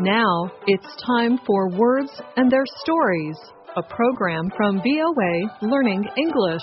Now it's time for Words and Their Stories, a program from VOA Learning English.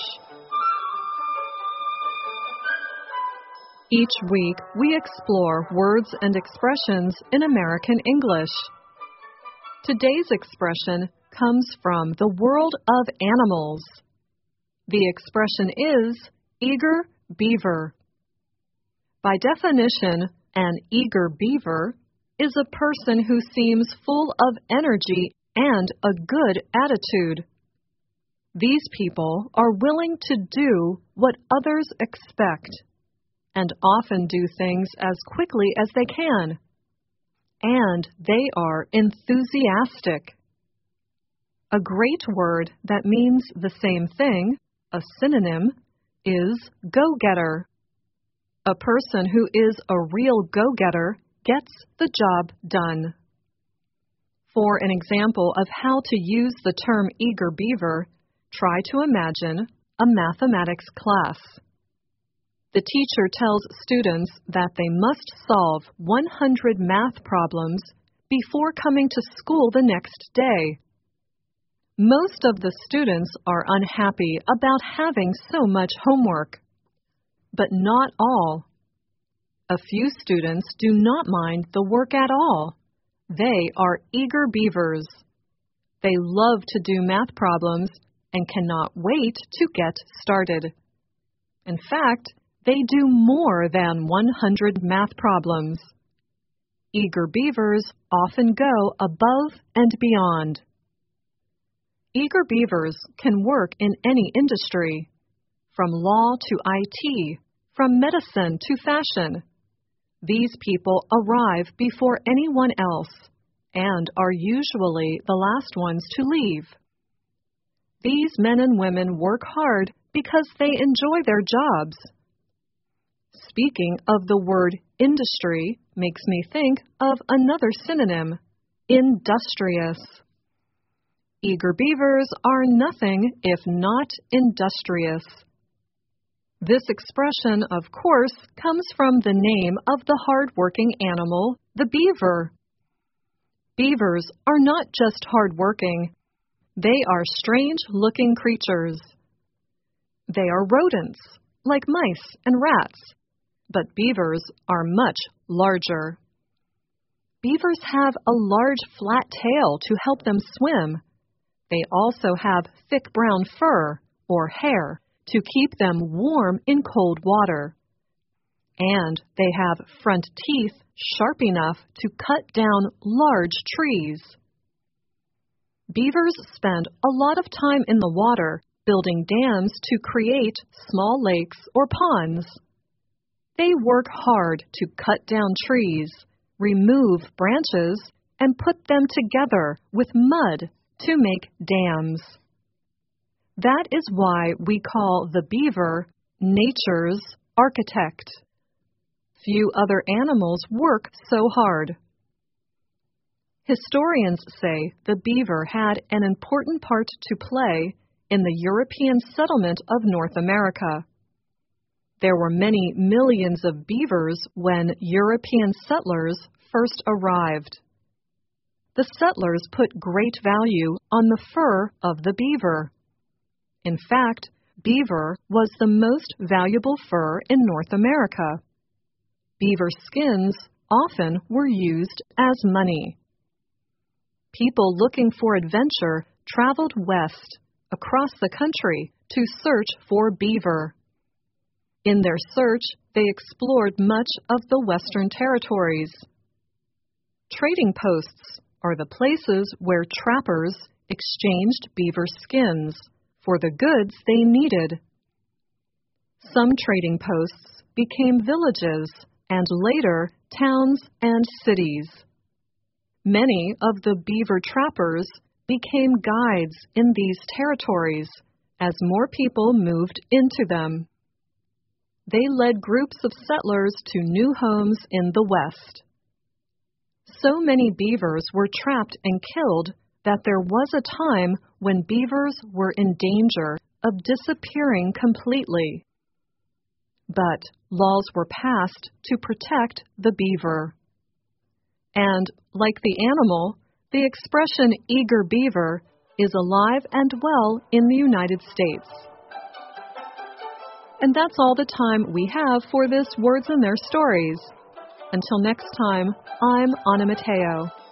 Each week, we explore words and expressions in American English. Today's expression comes from the world of animals. The expression is eager beaver. By definition, an eager beaver is a person who seems full of energy and a good attitude. These people are willing to do what others expect and often do things as quickly as they can. And they are enthusiastic. A great word that means the same thing, a synonym, is go-getter. A person who is a real go-getter gets the job done. For an example of how to use the term eager beaver, try to imagine a mathematics class. The teacher tells students that they must solve 100 math problems before coming to school the next day. Most of the students are unhappy about having so much homework, but not all. A few students do not mind the work at all. They are eager beavers. They love to do math problems and cannot wait to get started. In fact, they do more than 100 math problems. Eager beavers often go above and beyond. Eager beavers can work in any industry, from law to IT, from medicine to fashion. These people arrive before anyone else and are usually the last ones to leave. These men and women work hard because they enjoy their jobs. Speaking of the word industry makes me think of another synonym, industrious. Eager beavers are nothing if not industrious. This expression, of course, comes from the name of the hard-working animal, the beaver. Beavers are not just hard-working. They are strange-looking creatures. They are rodents, like mice and rats, but beavers are much larger. Beavers have a large flat tail to help them swim. They also have thick brown fur, or hair, to keep them warm in cold water. And they have front teeth sharp enough to cut down large trees. Beavers spend a lot of time in the water building dams to create small lakes or ponds. They work hard to cut down trees, remove branches, and put them together with mud to make dams. That is why we call the beaver nature's architect. Few other animals work so hard. Historians say the beaver had an important part to play in the European settlement of North America. There were many millions of beavers when European settlers first arrived. The settlers put great value on the fur of the beaver. In fact, beaver was the most valuable fur in North America. Beaver skins often were used as money. People looking for adventure traveled west, across the country, to search for beaver. In their search, they explored much of the Western Territories. Trading posts are the places where trappers exchanged beaver skins for the goods they needed. Some trading posts became villages and later towns and cities. Many of the beaver trappers became guides in these territories as more people moved into them. They led groups of settlers to new homes in the West. So many beavers were trapped and killed that there was a time when beavers were in danger of disappearing completely. But laws were passed to protect the beaver. And, like the animal, the expression eager beaver is alive and well in the United States. And that's all the time we have for this Words and Their Stories. Until next time, I'm Anna Mateo.